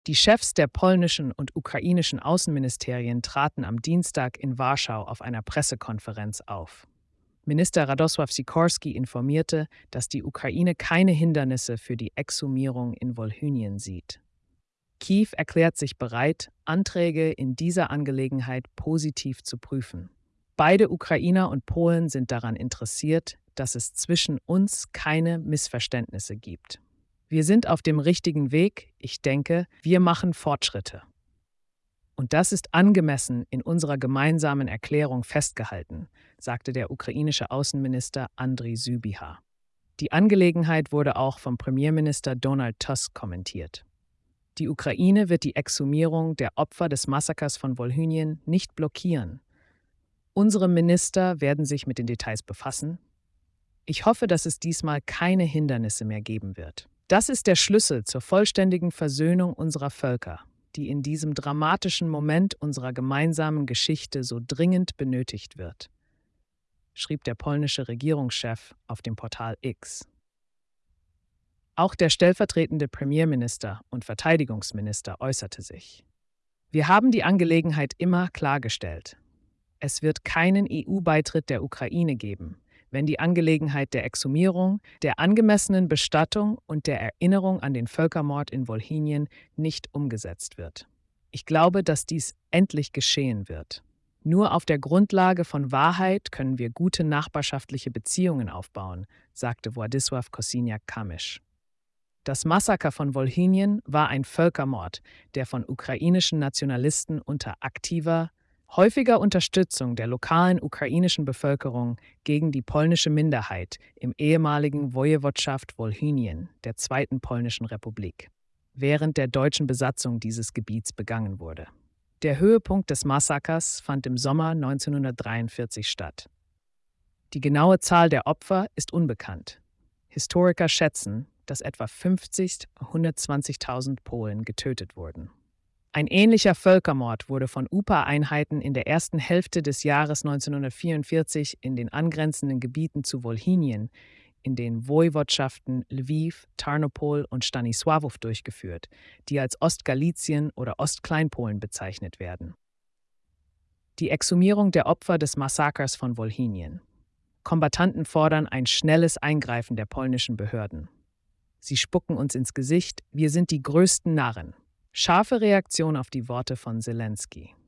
Die Chefs der polnischen und ukrainischen Außenministerien traten am Dienstag in Warschau auf einer Pressekonferenz auf. Minister Radosław Sikorski informierte, dass die Ukraine keine Hindernisse für die Exhumierung in Wolhynien sieht. Kiew erklärt sich bereit, Anträge in dieser Angelegenheit positiv zu prüfen. Beide Ukrainer und Polen sind daran interessiert, dass es zwischen uns keine Missverständnisse gibt. Wir sind auf dem richtigen Weg, ich denke, wir machen Fortschritte. Und das ist angemessen in unserer gemeinsamen Erklärung festgehalten, sagte der ukrainische Außenminister Andriy Sybiha. Die Angelegenheit wurde auch vom Premierminister Donald Tusk kommentiert. Die Ukraine wird die Exhumierung der Opfer des Massakers von Wolhynien nicht blockieren. Unsere Minister werden sich mit den Details befassen. Ich hoffe, dass es diesmal keine Hindernisse mehr geben wird. Das ist der Schlüssel zur vollständigen Versöhnung unserer Völker, die in diesem dramatischen Moment unserer gemeinsamen Geschichte so dringend benötigt wird, schrieb der polnische Regierungschef auf dem Portal X. Auch der stellvertretende Premierminister und Verteidigungsminister äußerte sich. Wir haben die Angelegenheit immer klargestellt. Es wird keinen EU-Beitritt der Ukraine geben, wenn die Angelegenheit der Exhumierung, der angemessenen Bestattung und der Erinnerung an den Völkermord in Wolhynien nicht umgesetzt wird. Ich glaube, dass dies endlich geschehen wird. Nur auf der Grundlage von Wahrheit können wir gute nachbarschaftliche Beziehungen aufbauen, sagte Władysław Kosiniak-Kamysz. Das Massaker von Wolhynien war ein Völkermord, der von ukrainischen Nationalisten unter aktiver, häufiger Unterstützung der lokalen ukrainischen Bevölkerung gegen die polnische Minderheit im ehemaligen Wojewodschaft Wolhynien, der Zweiten Polnischen Republik, während der deutschen Besatzung dieses Gebiets begangen wurde. Der Höhepunkt des Massakers fand im Sommer 1943 statt. Die genaue Zahl der Opfer ist unbekannt. Historiker schätzen, dass etwa 50.000 bis 120.000 Polen getötet wurden. Ein ähnlicher Völkermord wurde von UPA-Einheiten in der ersten Hälfte des Jahres 1944 in den angrenzenden Gebieten zu Wolhynien, in den Wojewodschaften Lwiw, Tarnopol und Stanisławow durchgeführt, die als Ostgalizien oder Ostkleinpolen bezeichnet werden. Die Exhumierung der Opfer des Massakers von Wolhynien. Kombattanten fordern ein schnelles Eingreifen der polnischen Behörden. Sie spucken uns ins Gesicht, wir sind die größten Narren. Scharfe Reaktion auf die Worte von Selenskyj.